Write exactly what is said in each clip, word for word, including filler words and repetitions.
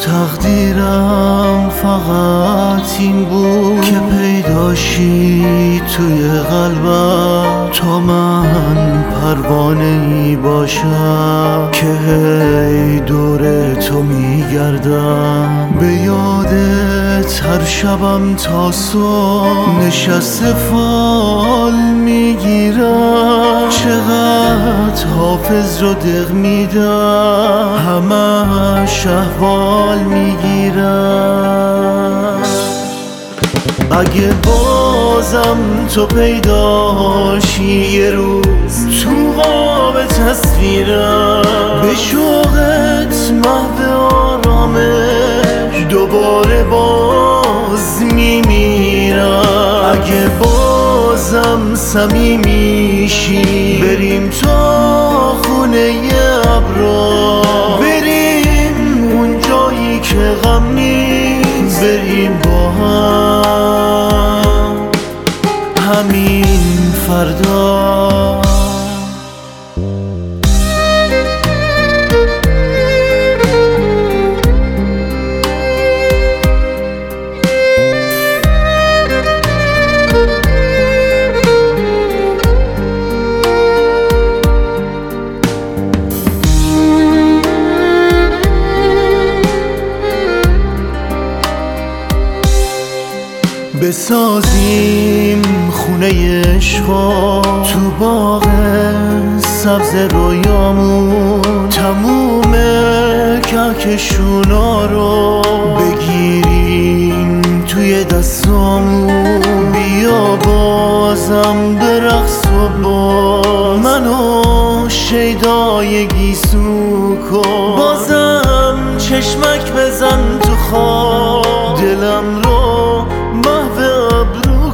تقدیرم فقط این بود که پیداشی توی قلبم، تا من پروانه‌ای باشم که هی دور تو میگردم. به یادت هر شبم تا صبح نشسته فال میگیرم، چقدر حافظ رو دق میدم، همه احوال میگیرم. اگه بازم تو پیداشی یه روز تو قاب تصویرم، به شوقت محو آرامش دوباره باز میمیرم. اگه بازم صمیمیشی بریم تا خونه ابرار، بریم اون جایی که غم نیست، بریم با هم همین فردا. بسازیم خونه عشقا تو باغ سبز رویامون، تموم کهکشونا رو بگیریم توی دستامون. بیا بازم برقص و با منو شیدای گیسو کن، بازم چشمک بزن تو خواب، دلم رو محو ابرو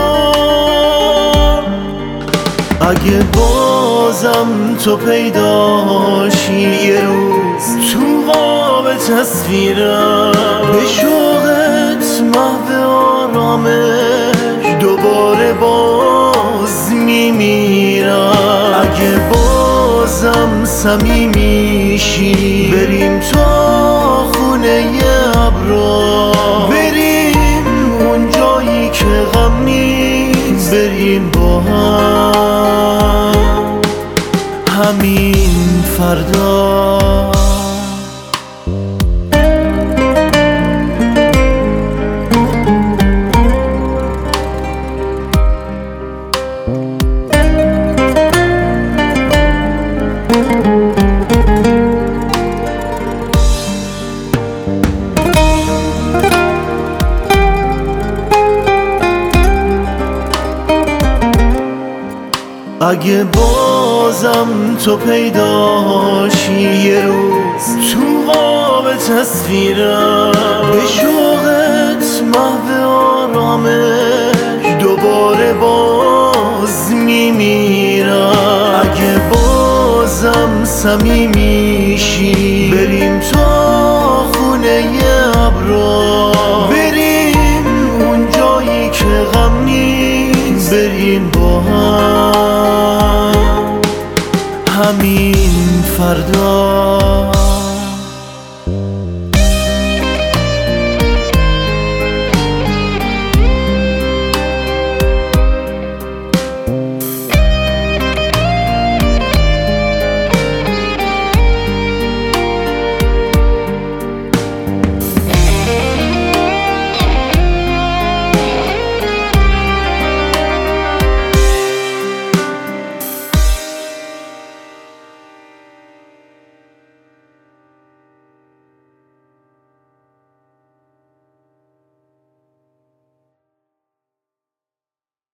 کن. اگه بازم تو پیداشی یه روز تو قاب تصویرم، به شوقت محو آرامش دوباره باز میمیرم. اگه بازم صمیمیشی بریم تا خونه ابرار، بریم اون جایی که غم نیست، بریم با هم همین فردا. اگه بازم تو پیداشی یه روز تو قاب تصویرم، به شوقت محو آرامش دوباره باز میمیرم. اگه بازم صمیمیشی بریم تا خونه ابرار، بریم اون جایی که غم نیست، بریم با هم همین فردا.